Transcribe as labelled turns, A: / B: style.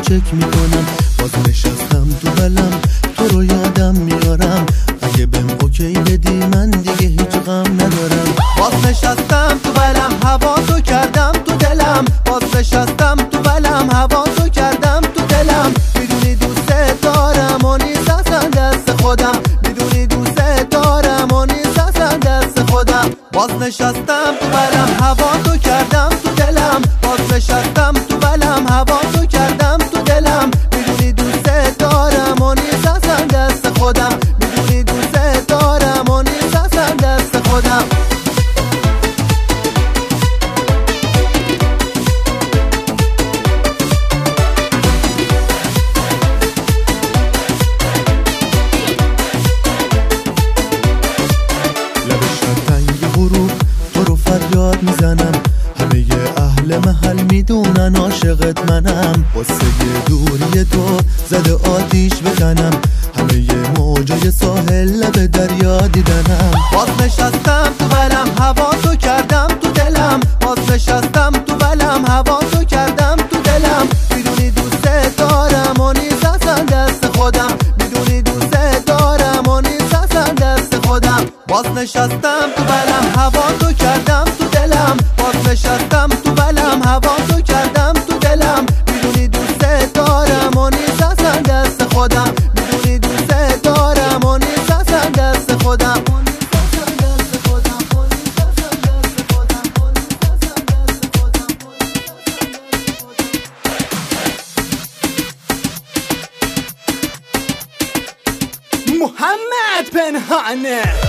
A: چک میکنم. باز نشستم تو بلم تو رو یادم میارم. اگه بهم اوکی بدی من دیگه هیچ غم ندارم. باز نشستم تو بلم هواسو کردم تو دلم. باز نشستم تو بلم هواسو کردم تو دلم. میدونی دوست دارم و نیست اصلا دست خودم. میدونی دوست دارم و نیست اصلا دست خودم. باز نشستم تو بلم هواسو کردم تو دلم. باز نشستم تو بلم هواسو کردم تو دلم. میدونی دوست دارم و نیست اصلا دست خودم. میدونی دوست دارم و نیست اصلا دست خودم. تو رو فریاد میزنم. همه اهل محل میدونن عاشقت منم. واسه دوری تو زده آتیش بزنم. همه موجای ساحل لب دریا دیدنم. باز نشستم تو بلم هواسو کردم تو دلم. باز نشستم تو بلم هواسو کردم تو دلم. میدونی دوست دارم و نیست اصلا دست خودم. میدونی دوست دارم و نیست اصلا دست خودم. باز نشستم تو بلم هواسو کردم تو دلم. باز نشستم تو بلم هواسو کردم تو دلم. میدونی دوست دارم و نیست اصلا دست خودم. میدونی دوست دارم و نیست اصلا دست خودم.
B: محمد پنهانه